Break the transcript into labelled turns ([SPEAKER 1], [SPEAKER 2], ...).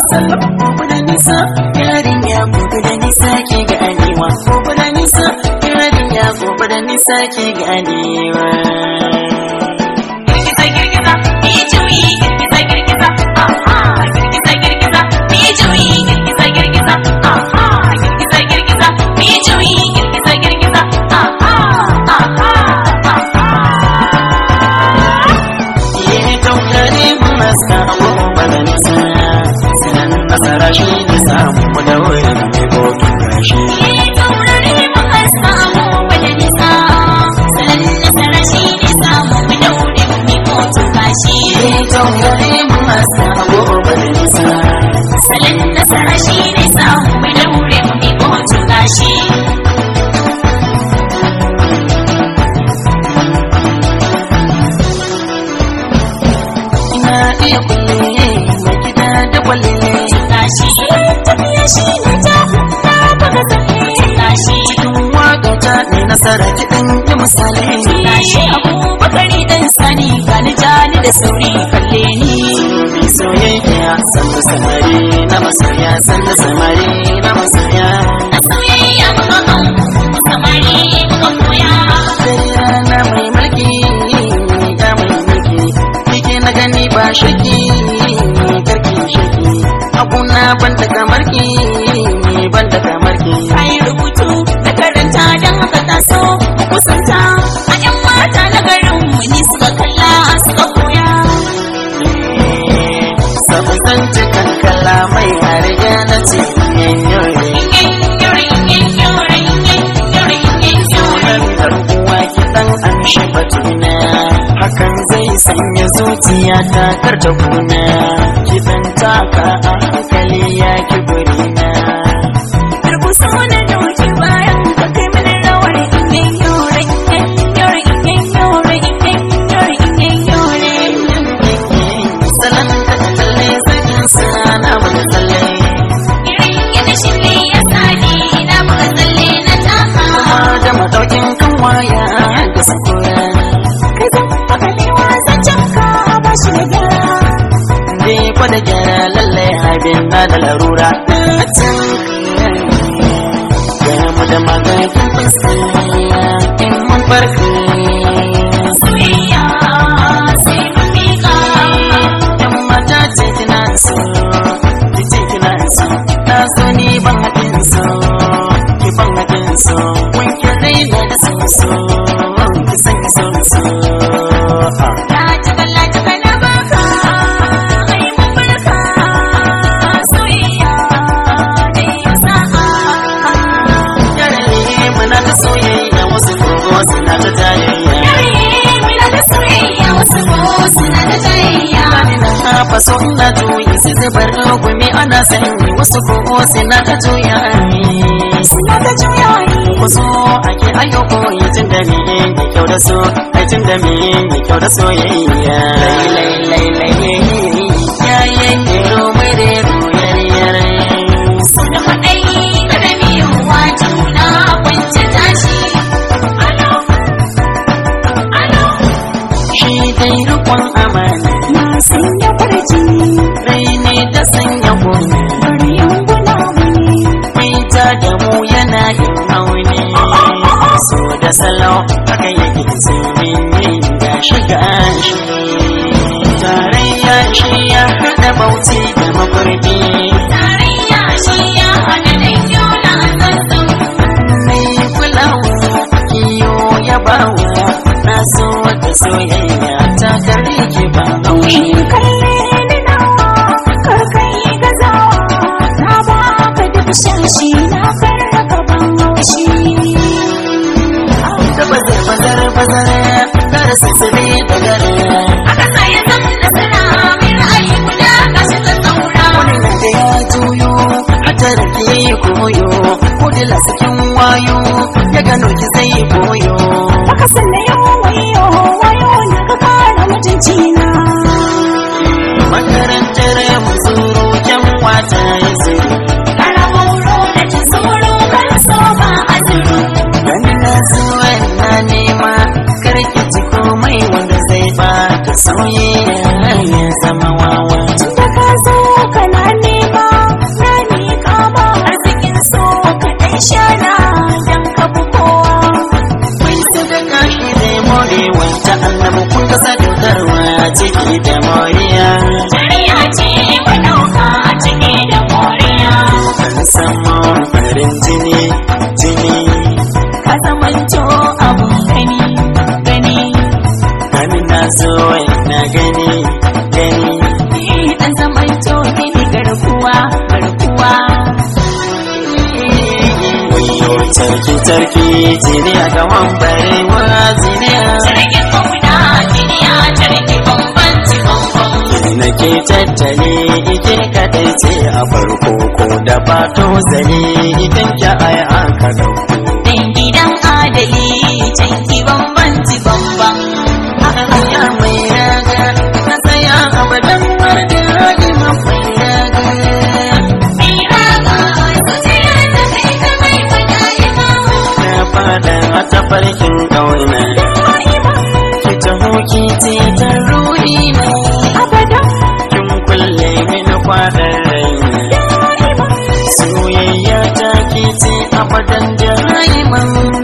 [SPEAKER 1] sallah gobe da nisa yarinya gobe da nisa ke ganewa gobe da nisa yarinya gobe da nisa ke ganewa
[SPEAKER 2] girgiza girgiza mi juyi girgiza girgiza aha girgiza girgiza mi juyi girgiza girgiza aha girgiza girgiza mi juyi girgiza girgiza aha aha
[SPEAKER 1] taurari masa gobe da nisa sanan nasara shi ne samu mu da wurin mai bokin gashi
[SPEAKER 2] taurari masa gobe da nisa sanan nasara shi ne samu mu da wurin mai bokin gashi
[SPEAKER 1] taurari masa gobe da nisa
[SPEAKER 2] sanan nasara shi ne samu mu da wurin mai bokin gashi
[SPEAKER 1] iya kulle mai gida da kwalle
[SPEAKER 2] gashi tafiya shi ne ta na baka tsalle gashi
[SPEAKER 1] cikin waka ta ne nasara kiɗan yi misali
[SPEAKER 2] gashi abubakari dan sani gani jani da sauri kalle ni
[SPEAKER 1] soyayya sanda samari na masoya sanda samari na masoya
[SPEAKER 2] na soyayya muka kan samari muka koya
[SPEAKER 1] na mai mulki ya mai mulki kike na gani ba shaki karki shaki abuna banda kamar ki banda kamar ki
[SPEAKER 2] kai rubutu da karanta dan haka taso kusanta a yan mata na garin mu ni suka kalla suka koya
[SPEAKER 1] sabon cikin kalla mai harga na ce yanyori sunan karbuwa kiɗan an shi batuna hakan zai sanya zuciya ta karta kuna kiɗan taka a hankali ya kiburina
[SPEAKER 2] rubutu na doki bayan ka kai mini rawar
[SPEAKER 1] salon ka kalle sakin sana wani tsalle da madaukin kan waya da sakura dai kwada gyara lallai abin na da larura ga mu da magakin fuskaya in mun barka
[SPEAKER 2] soyayya sai mu miƙa
[SPEAKER 1] yan mata ce kina so ki ce kina so na so ni ban haɗin so ki ban haɗin so wanke raina da so so ki san ki so so
[SPEAKER 2] na jagala jagala baka ai mun barka soyayya da yau sa'a
[SPEAKER 1] yare muna da soyayya wasu kogo suna ta jayayya
[SPEAKER 2] muna da soyayya wasu ko suna da jayayya
[SPEAKER 1] Bani na hafa so ina juyi sai zubar gumi ana sanyi wasu kogo suna ta juya
[SPEAKER 2] suna da juyayi
[SPEAKER 1] wasu ake ayo koyi tun da me da kyau da so ai tun da me da kyau da soyayya lai yayin yaro mai da royar
[SPEAKER 2] sun haɗai ƙarami wa juna kwance tashi alo alo
[SPEAKER 1] shi dai rikon amana
[SPEAKER 2] na sanya farji
[SPEAKER 1] rai ne ta sanya gona
[SPEAKER 2] bari yankuna mani
[SPEAKER 1] mai ta da mu yana yin auni so da salo haka yake tsumin yin da shiga shi tarayya shi ya haɗa bauchi da makurbi
[SPEAKER 2] tarayya shi ya hana dan yola zanzan
[SPEAKER 1] mai kulawa kiyo ya bawa na so da soyayya ta kare ki ba haushi
[SPEAKER 2] kalle ni nawa kar kai gazawa na baka duk shashi na farka ban haushi
[SPEAKER 1] da bazar kar sassabe da gare
[SPEAKER 2] aka sai zan da sana mai ra'ayi guda ka shiga saura
[SPEAKER 1] wani na da ya juyo hata da ke koyo ko da lasakin wayo ya gano ki zai koyo
[SPEAKER 2] aka sanna yau wayo na ka kara mutunci na
[SPEAKER 1] makarantar mazuru kyan wata ya zuru
[SPEAKER 2] kara mauro da ci tsoro kan so ba azuru
[SPEAKER 1] wani na zuwa na nema karki ci komai wanda zai ba ta sauye ya zama wawa
[SPEAKER 2] tunda ka zo kana nema
[SPEAKER 1] da moriya
[SPEAKER 2] Shari'a ce ka ɗauka a ciki da moriya.
[SPEAKER 1] an samu farin jini jini
[SPEAKER 2] Ka zamanto abun gani gani.
[SPEAKER 1] gani na so na gani gani
[SPEAKER 2] An zamanto gini garkuwa garkuwa.
[SPEAKER 1] wayo tarki tarki jini a gaban barewa jiniya
[SPEAKER 2] Sarki kauna duniya sarki bambanci bambam.
[SPEAKER 1] nake tattali ike kadai ce a farko ko da fato zane idan ki ai aka dauko
[SPEAKER 2] Dan gidan adali canki bambanci bambam.
[SPEAKER 1] ya mai raga na tsaya abadan mardin ragi mai raga
[SPEAKER 2] Mai raga zuciya ta kai ta mai fada'ima.
[SPEAKER 1] na fada a tafarkin ƙauna ki taho ki ce ta ruhi na
[SPEAKER 2] Abadan
[SPEAKER 1] kin kulle min kwadar raina soyayya ta ki ce abadan da rayuwa